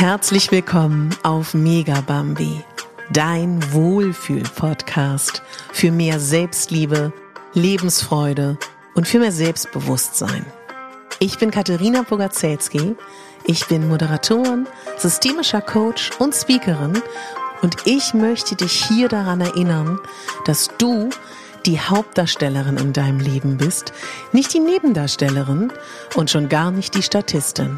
Herzlich willkommen auf Mega Bambi, dein Wohlfühl-Podcast für mehr Selbstliebe, Lebensfreude und für mehr Selbstbewusstsein. Ich bin Katharina Bogaczewski, ich bin Moderatorin, systemischer Coach und Speakerin und ich möchte dich hier daran erinnern, dass du die Hauptdarstellerin in deinem Leben bist, nicht die Nebendarstellerin und schon gar nicht die Statistin.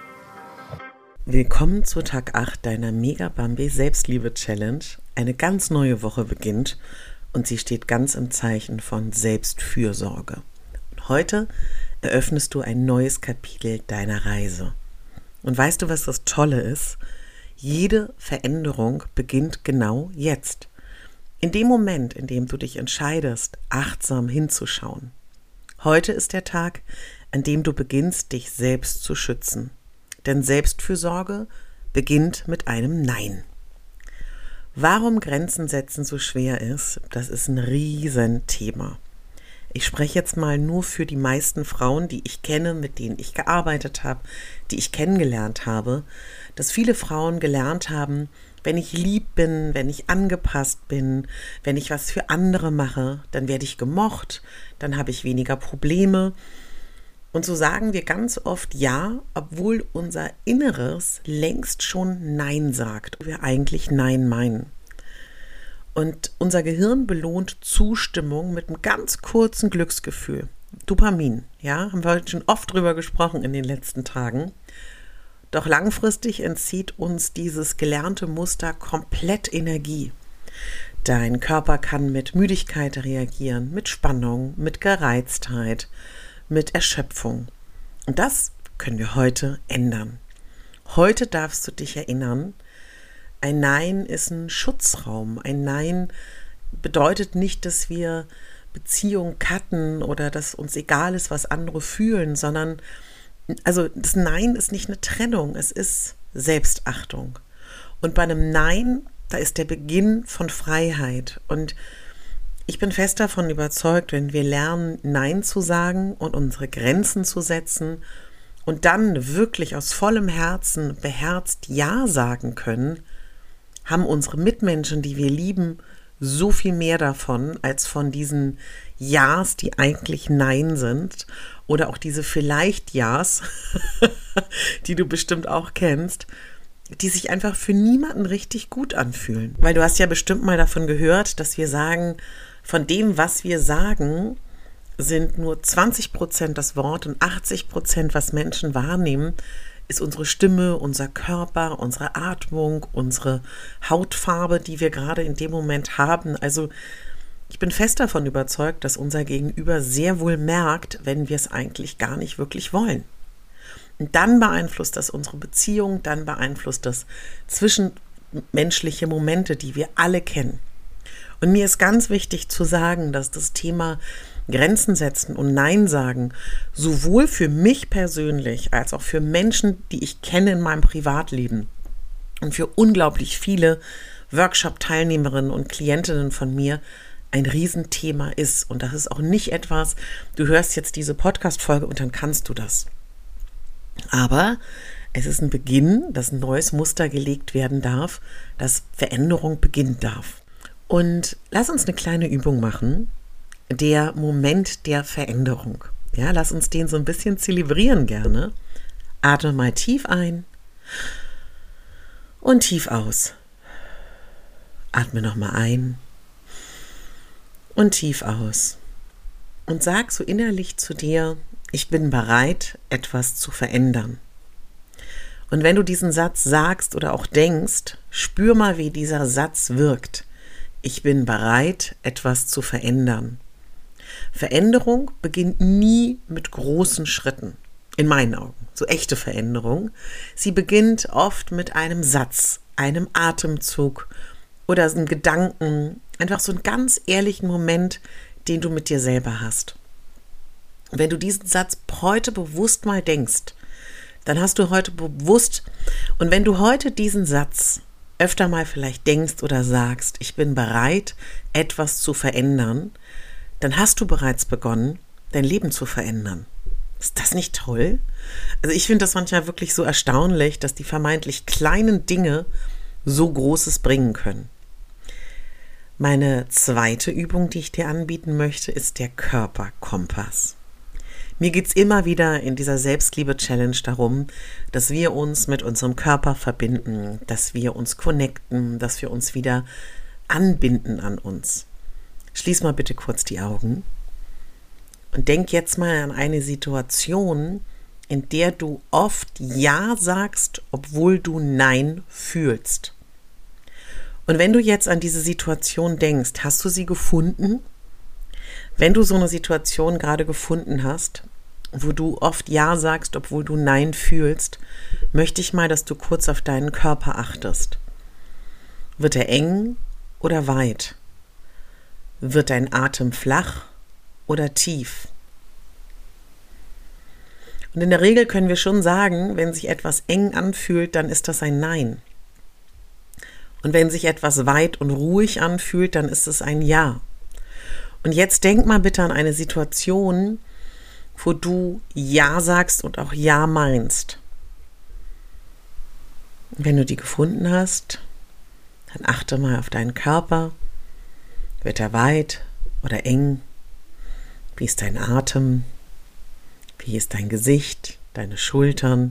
Willkommen zu Tag 8 deiner Mega Bambi Selbstliebe Challenge. Eine ganz neue Woche beginnt und sie steht ganz im Zeichen von Selbstfürsorge. Und heute eröffnest du ein neues Kapitel deiner Reise. Und weißt du, was das Tolle ist? Jede Veränderung beginnt genau jetzt. In dem Moment, in dem du dich entscheidest, achtsam hinzuschauen. Heute ist der Tag, an dem du beginnst, dich selbst zu schützen. Denn Selbstfürsorge beginnt mit einem Nein. Warum Grenzen setzen so schwer ist, das ist ein Riesenthema. Ich spreche jetzt mal nur für die meisten Frauen, die ich kenne, mit denen ich gearbeitet habe, die ich kennengelernt habe, dass viele Frauen gelernt haben, wenn ich lieb bin, wenn ich angepasst bin, wenn ich was für andere mache, dann werde ich gemocht, dann habe ich weniger Probleme. Und so sagen wir ganz oft Ja, obwohl unser Inneres längst schon Nein sagt, wir eigentlich Nein meinen. Und unser Gehirn belohnt Zustimmung mit einem ganz kurzen Glücksgefühl. Dopamin, ja, haben wir heute schon oft drüber gesprochen in den letzten Tagen. Doch langfristig entzieht uns dieses gelernte Muster komplett Energie. Dein Körper kann mit Müdigkeit reagieren, mit Spannung, mit Gereiztheit, mit Erschöpfung. Und das können wir heute ändern. Heute darfst du dich erinnern, ein Nein ist ein Schutzraum. Ein Nein bedeutet nicht, dass wir Beziehungen cutten oder dass uns egal ist, was andere fühlen, sondern also das Nein ist nicht eine Trennung, es ist Selbstachtung. Und bei einem Nein, da ist der Beginn von Freiheit. Und ich bin fest davon überzeugt, wenn wir lernen, Nein zu sagen und unsere Grenzen zu setzen und dann wirklich aus vollem Herzen beherzt Ja sagen können, haben unsere Mitmenschen, die wir lieben, so viel mehr davon, als von diesen Ja's, die eigentlich Nein sind. Oder auch diese vielleicht Ja's, die du bestimmt auch kennst, die sich einfach für niemanden richtig gut anfühlen. Weil du hast ja bestimmt mal davon gehört, dass wir sagen, von dem, was wir sagen, sind nur 20% das Wort und 80%, was Menschen wahrnehmen, ist unsere Stimme, unser Körper, unsere Atmung, unsere Hautfarbe, die wir gerade in dem Moment haben. Also ich bin fest davon überzeugt, dass unser Gegenüber sehr wohl merkt, wenn wir es eigentlich gar nicht wirklich wollen. Und dann beeinflusst das unsere Beziehung, dann beeinflusst das zwischenmenschliche Momente, die wir alle kennen. Und mir ist ganz wichtig zu sagen, dass das Thema Grenzen setzen und Nein sagen sowohl für mich persönlich als auch für Menschen, die ich kenne in meinem Privatleben und für unglaublich viele Workshop-Teilnehmerinnen und Klientinnen von mir ein Riesenthema ist. Und das ist auch nicht etwas, du hörst jetzt diese Podcast-Folge und dann kannst du das. Aber es ist ein Beginn, dass ein neues Muster gelegt werden darf, dass Veränderung beginnen darf. Und lass uns eine kleine Übung machen, der Moment der Veränderung. Ja, lass uns den so ein bisschen zelebrieren gerne. Atme mal tief ein und tief aus. Atme nochmal ein und tief aus. Und sag so innerlich zu dir, ich bin bereit, etwas zu verändern. Und wenn du diesen Satz sagst oder auch denkst, spür mal, wie dieser Satz wirkt. Ich bin bereit, etwas zu verändern. Veränderung beginnt nie mit großen Schritten, in meinen Augen, so echte Veränderung. Sie beginnt oft mit einem Satz, einem Atemzug oder einem Gedanken, einfach so einen ganz ehrlichen Moment, den du mit dir selber hast. Wenn du diesen Satz heute bewusst mal denkst, dann hast du heute bewusst, und wenn du heute diesen Satz öfter mal vielleicht denkst oder sagst, ich bin bereit, etwas zu verändern, dann hast du bereits begonnen, dein Leben zu verändern. Ist das nicht toll? Also ich finde das manchmal wirklich so erstaunlich, dass die vermeintlich kleinen Dinge so Großes bringen können. Meine zweite Übung, die ich dir anbieten möchte, ist der Körperkompass. Mir geht es immer wieder in dieser Selbstliebe-Challenge darum, dass wir uns mit unserem Körper verbinden, dass wir uns connecten, dass wir uns wieder anbinden an uns. Schließ mal bitte kurz die Augen und denk jetzt mal an eine Situation, in der du oft Ja sagst, obwohl du Nein fühlst. Und wenn du jetzt an diese Situation denkst, hast du sie gefunden? Wenn du so eine Situation gerade gefunden hast, wo du oft Ja sagst, obwohl du Nein fühlst, möchte ich mal, dass du kurz auf deinen Körper achtest. Wird er eng oder weit? Wird dein Atem flach oder tief? Und in der Regel können wir schon sagen, wenn sich etwas eng anfühlt, dann ist das ein Nein. Und wenn sich etwas weit und ruhig anfühlt, dann ist es ein Ja. Und jetzt denk mal bitte an eine Situation, wo du Ja sagst und auch Ja meinst. Wenn du die gefunden hast, dann achte mal auf deinen Körper. Wird er weit oder eng? Wie ist dein Atem? Wie ist dein Gesicht, deine Schultern?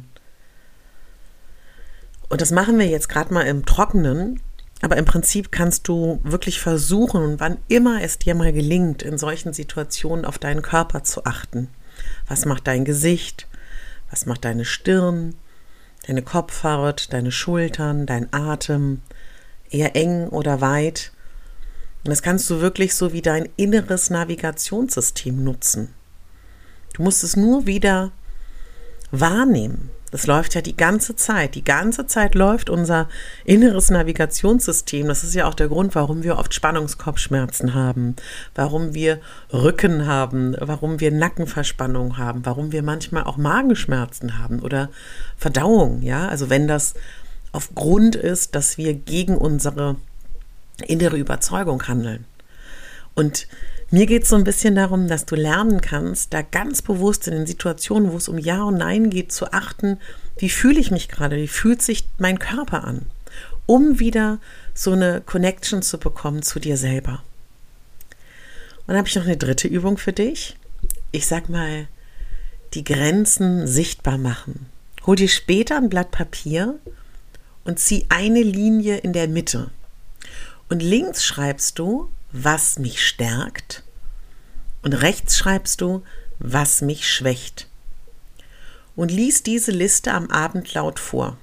Und das machen wir jetzt gerade mal im Trockenen. Aber im Prinzip kannst du wirklich versuchen, und wann immer es dir mal gelingt, in solchen Situationen auf deinen Körper zu achten. Was macht dein Gesicht? Was macht deine Stirn? Deine Kopfhaut, deine Schultern, dein Atem? Eher eng oder weit? Und das kannst du wirklich so wie dein inneres Navigationssystem nutzen. Du musst es nur wieder wahrnehmen. Das läuft ja die ganze Zeit. Die ganze Zeit läuft unser inneres Navigationssystem. Das ist ja auch der Grund, warum wir oft Spannungskopfschmerzen haben, warum wir Rücken haben, warum wir Nackenverspannung haben, warum wir manchmal auch Magenschmerzen haben oder Verdauung. Ja, also wenn das aufgrund ist, dass wir gegen unsere innere Überzeugung handeln. Und mir geht es so ein bisschen darum, dass du lernen kannst, da ganz bewusst in den Situationen, wo es um Ja und Nein geht, zu achten, wie fühle ich mich gerade, wie fühlt sich mein Körper an, um wieder so eine Connection zu bekommen zu dir selber. Und dann habe ich noch eine dritte Übung für dich. Ich sag mal, die Grenzen sichtbar machen. Hol dir später ein Blatt Papier und zieh eine Linie in der Mitte. Und links schreibst du, was mich stärkt, und rechts schreibst du, was mich schwächt. Und lies diese Liste am Abend laut vor.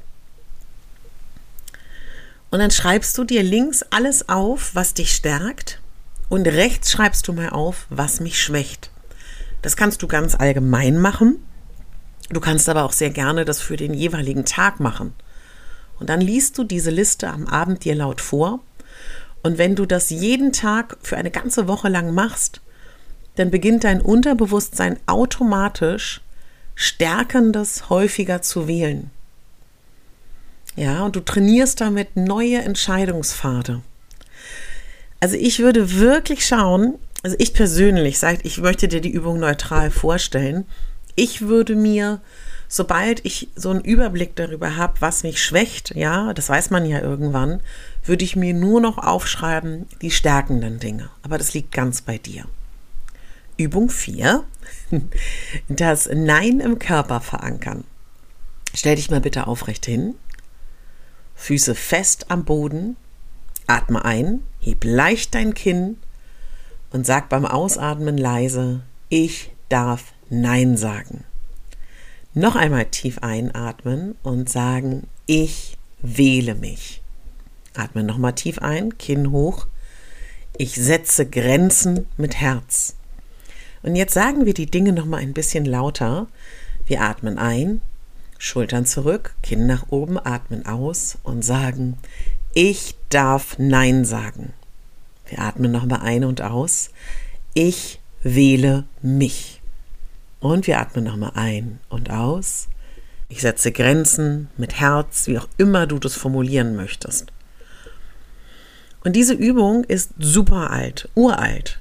Und dann schreibst du dir links alles auf, was dich stärkt, und rechts schreibst du mal auf, was mich schwächt. Das kannst du ganz allgemein machen. Du kannst aber auch sehr gerne das für den jeweiligen Tag machen. Und dann liest du diese Liste am Abend dir laut vor. Und wenn du das jeden Tag für eine ganze Woche lang machst, dann beginnt dein Unterbewusstsein automatisch Stärkendes häufiger zu wählen. Ja, und du trainierst damit neue Entscheidungspfade. Also ich würde wirklich schauen, also ich persönlich, ich möchte dir die Übung neutral vorstellen, ich würde mir, sobald ich so einen Überblick darüber habe, was mich schwächt, ja, das weiß man ja irgendwann, würde ich mir nur noch aufschreiben, die stärkenden Dinge. Aber das liegt ganz bei dir. Übung 4, das Nein im Körper verankern. Stell dich mal bitte aufrecht hin, Füße fest am Boden, atme ein, heb leicht dein Kinn und sag beim Ausatmen leise, ich darf Nein sagen. Noch einmal tief einatmen und sagen, ich wähle mich. Atme nochmal tief ein, Kinn hoch. Ich setze Grenzen mit Herz. Und jetzt sagen wir die Dinge nochmal ein bisschen lauter. Wir atmen ein, Schultern zurück, Kinn nach oben, atmen aus und sagen, ich darf Nein sagen. Wir atmen nochmal ein und aus. Ich wähle mich. Und wir atmen nochmal ein und aus. Ich setze Grenzen mit Herz, wie auch immer du das formulieren möchtest. Und diese Übung ist super alt, uralt.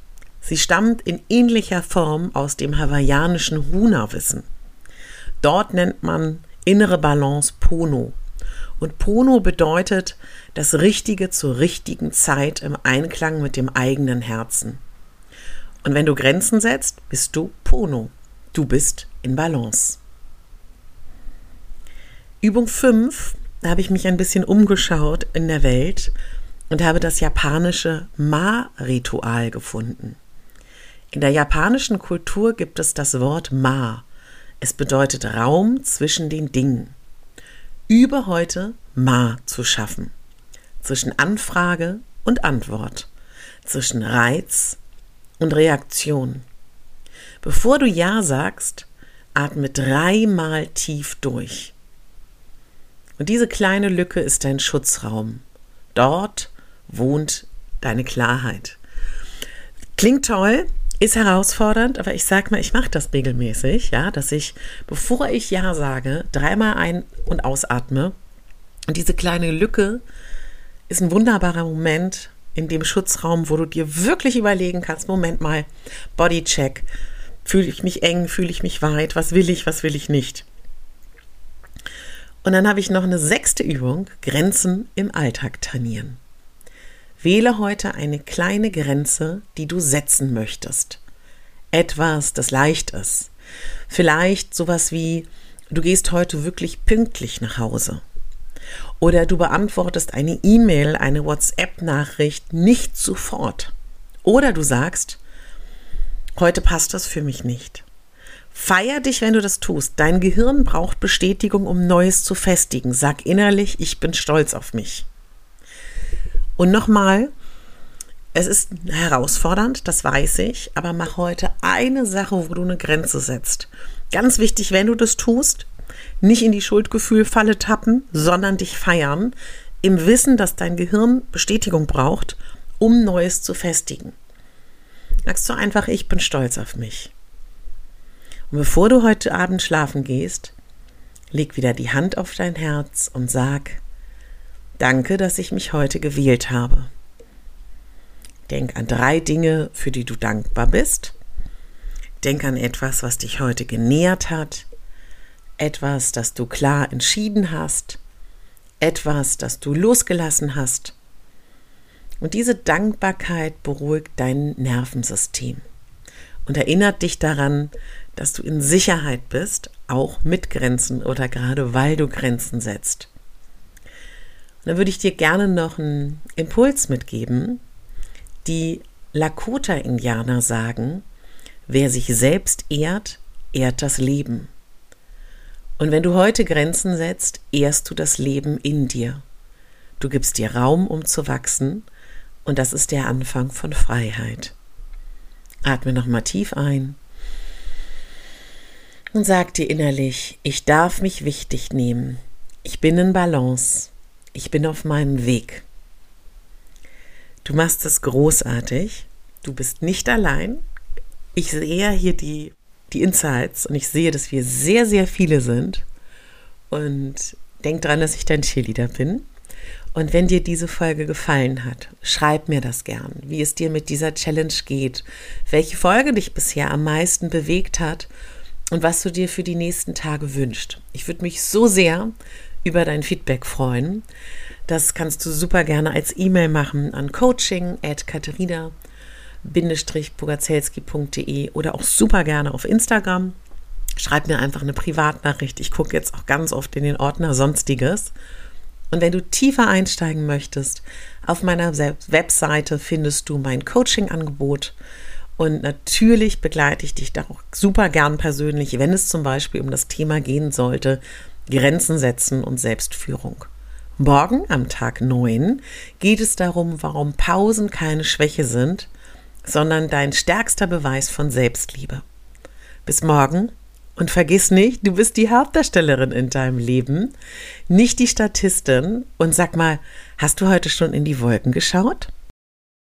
Sie stammt in ähnlicher Form aus dem hawaiianischen Huna-Wissen. Dort nennt man innere Balance Pono. Und Pono bedeutet das Richtige zur richtigen Zeit im Einklang mit dem eigenen Herzen. Und wenn du Grenzen setzt, bist du Pono. Du bist in Balance. Übung 5, da habe ich mich ein bisschen umgeschaut in der Welt und habe das japanische Ma-Ritual gefunden. In der japanischen Kultur gibt es das Wort Ma. Es bedeutet Raum zwischen den Dingen. Übe heute Ma zu schaffen. Zwischen Anfrage und Antwort. Zwischen Reiz und Reaktion. Bevor du Ja sagst, atme 3-mal tief durch. Und diese kleine Lücke ist dein Schutzraum. Dort wohnt deine Klarheit. Klingt toll, ist herausfordernd, aber ich sag mal, ich mache das regelmäßig, ja, dass ich, bevor ich Ja sage, 3-mal ein- und ausatme. Und diese kleine Lücke ist ein wunderbarer Moment in dem Schutzraum, wo du dir wirklich überlegen kannst, Moment mal, Bodycheck, fühle ich mich eng, fühle ich mich weit, was will ich nicht. Und dann habe ich noch eine 6. Übung, Grenzen im Alltag trainieren. Wähle heute eine kleine Grenze, die du setzen möchtest. Etwas, das leicht ist. Vielleicht sowas wie, du gehst heute wirklich pünktlich nach Hause. Oder du beantwortest eine E-Mail, eine WhatsApp-Nachricht nicht sofort. Oder du sagst, heute passt das für mich nicht. Feier dich, wenn du das tust. Dein Gehirn braucht Bestätigung, um Neues zu festigen. Sag innerlich, ich bin stolz auf mich. Und nochmal, es ist herausfordernd, das weiß ich, aber mach heute eine Sache, wo du eine Grenze setzt. Ganz wichtig, wenn du das tust, nicht in die Schuldgefühlfalle tappen, sondern dich feiern, im Wissen, dass dein Gehirn Bestätigung braucht, um Neues zu festigen. Sagst du einfach, ich bin stolz auf mich. Und bevor du heute Abend schlafen gehst, leg wieder die Hand auf dein Herz und sag, danke, dass ich mich heute gewählt habe. Denk an 3 Dinge, für die du dankbar bist. Denk an etwas, was dich heute genährt hat. Etwas, das du klar entschieden hast. Etwas, das du losgelassen hast. Und diese Dankbarkeit beruhigt dein Nervensystem und erinnert dich daran, dass du in Sicherheit bist, auch mit Grenzen oder gerade weil du Grenzen setzt. Und dann würde ich dir gerne noch einen Impuls mitgeben. Die Lakota-Indianer sagen, wer sich selbst ehrt, ehrt das Leben. Und wenn du heute Grenzen setzt, ehrst du das Leben in dir. Du gibst dir Raum, um zu wachsen, und das ist der Anfang von Freiheit. Atme nochmal tief ein und sag dir innerlich, ich darf mich wichtig nehmen. Ich bin in Balance. Ich bin auf meinem Weg. Du machst es großartig. Du bist nicht allein. Ich sehe hier die Insights und ich sehe, dass wir sehr, sehr viele sind. Und denk dran, dass ich dein Cheerleader bin. Und wenn dir diese Folge gefallen hat, schreib mir das gern, wie es dir mit dieser Challenge geht, welche Folge dich bisher am meisten bewegt hat und was du dir für die nächsten Tage wünschst. Ich würde mich so sehr über dein Feedback freuen. Das kannst du super gerne als E-Mail machen an coaching@katharina-bogazelski.de oder auch super gerne auf Instagram. Schreib mir einfach eine Privatnachricht. Ich gucke jetzt auch ganz oft in den Ordner Sonstiges. Und wenn du tiefer einsteigen möchtest, auf meiner Webseite findest du mein Coaching-Angebot. Und natürlich begleite ich dich da auch super gern persönlich, wenn es zum Beispiel um das Thema gehen sollte, Grenzen setzen und Selbstführung. Morgen am Tag 9 geht es darum, warum Pausen keine Schwäche sind, sondern dein stärkster Beweis von Selbstliebe. Bis morgen. Und vergiss nicht, du bist die Hauptdarstellerin in deinem Leben, nicht die Statistin. Und sag mal, hast du heute schon in die Wolken geschaut?